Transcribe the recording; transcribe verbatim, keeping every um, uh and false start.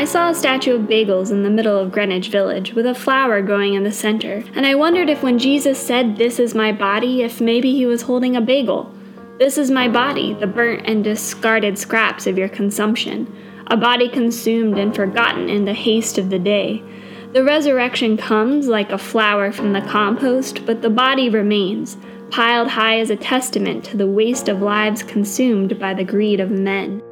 saw a statue of bagels in the middle of Greenwich Village, with a flower growing in the center, and I wondered if when Jesus said, "This is my body," if maybe he was holding a bagel. This is my body, the burnt and discarded scraps of your consumption, a body consumed and forgotten in the haste of the day. The resurrection comes like a flower from the compost, but the body remains, piled high as a testament to the waste of lives consumed by the greed of men.